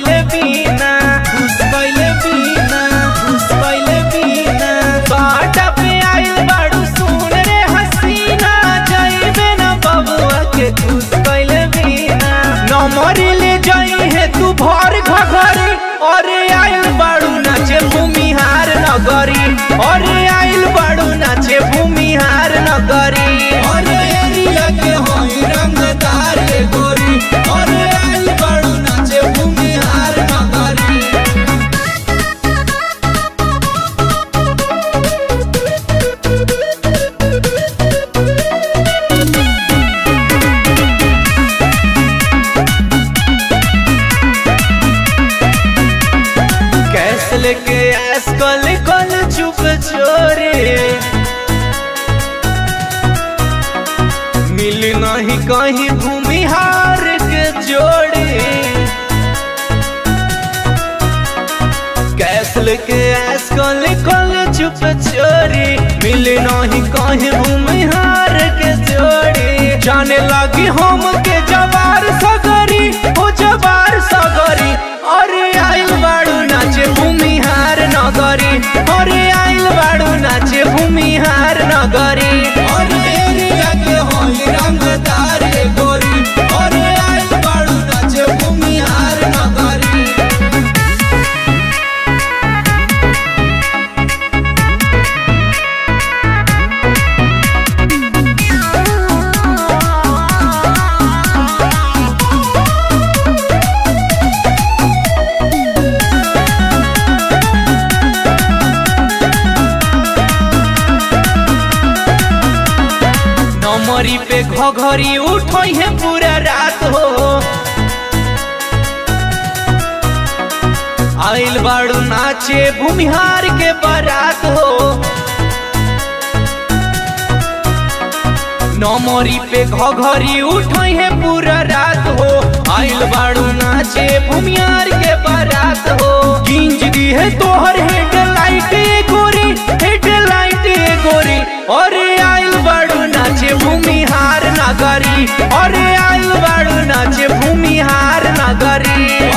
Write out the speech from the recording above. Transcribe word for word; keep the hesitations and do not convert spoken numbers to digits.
कैले बिना खुश कैले बिना खुश कैले बिना बाटा पे आइल बाड़ू सुन रे हसीना जाइबे ना बबुआ के खुश कैले बिना नमरी ले जाई है तू भर घघरी अरे आइल बाड़ू नाचे भूमिहार नगरी अरे आइल बाड़ू नाचे भूमिहार नगरी अरे एरिया के होई रंगदार रे गोरी अरे आइल बाड़ू नाचे भूमिहार नगरी कैसे लेके ऐस कल कल चुप चोरे मिल नहीं कहीं भूमिहार के जोड़े कैसे लेके ऐस कल कल चुप चोरे मिल नहीं कहीं भूमिहार के जोड़े जाने लगी हम के जवार सगरी हो जवार सगरी अरे आइल बाड़ू नाचे भूमिहार नगरी अरे आइल बाड़ू नाचे भूमिहार नगरी अरे एरिया के होई रंगदार रे गोरी अरे आइल बाड़ू नाचे भूमिहार नगरी नमरी पे घघरी उठई है पूरा रात हो आइल बाड़ू नाचे भूमिहार के बारात हो नमरी पे घघरी उठई है पूरा रात हो आइल बाड़ू नाचे भूमिहार के बारात हो गिंज दी है तोहर हेडलाइट गोरी हेडलाइट गोरी अरे आइल बाड़ू नाचे भूमिहार नगरी अरे आइल बाड़ू नाचे भूमिहार नगरी